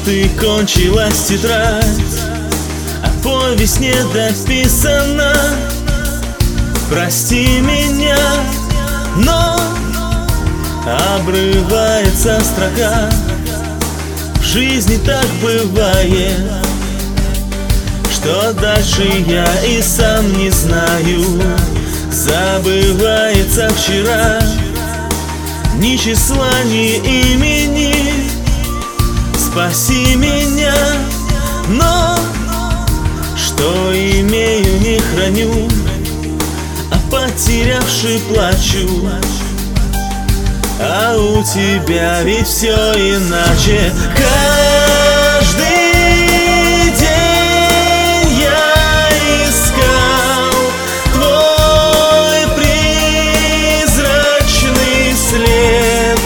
Вот и кончилась тетрадь, а повесть не дописана. Прости меня, но обрывается строка. В жизни так бывает, что дальше я и сам не знаю. Забывается вчера, ни числа, ни имени. Спаси меня, но что имею, не храню, а потерявший плачу. А у тебя ведь все иначе. Каждый день я искал твой призрачный след.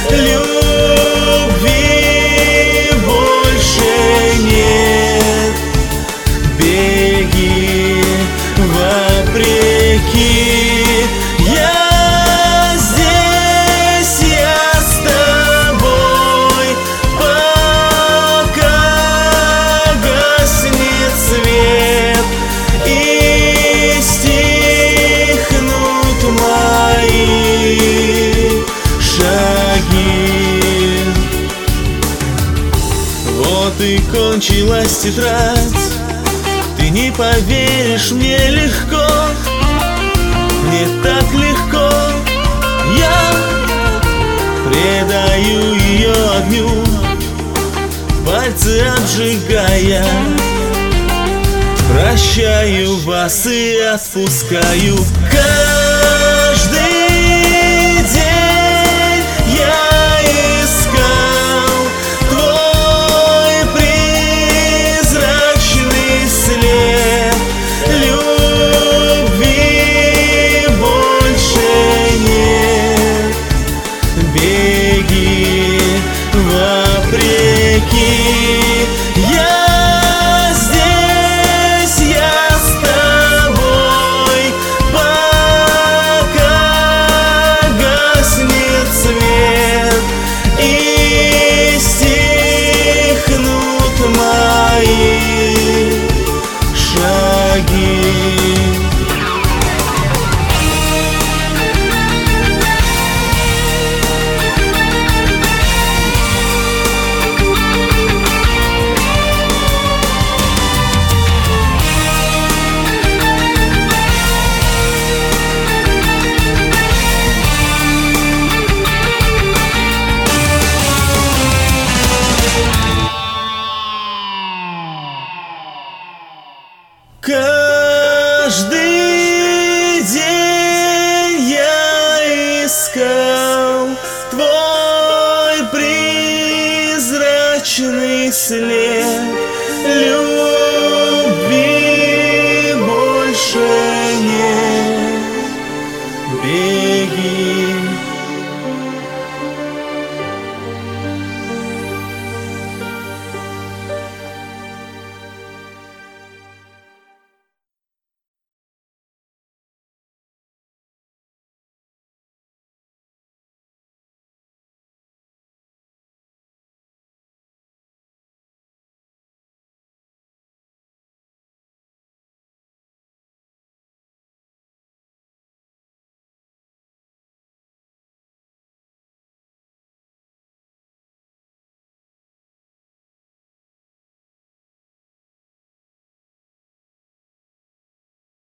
Любви больше нет. Беги вопреки. Вот и кончилась тетрадь. Ты не поверишь, мне легко, мне так легко. Я предаю ее огню, пальцы обжигая. Прощаю вас и отпускаю. Каждый день я искал твой призрачный след. Любви больше нет. Беги вопреки. Каждый день я искал твой призрачный след.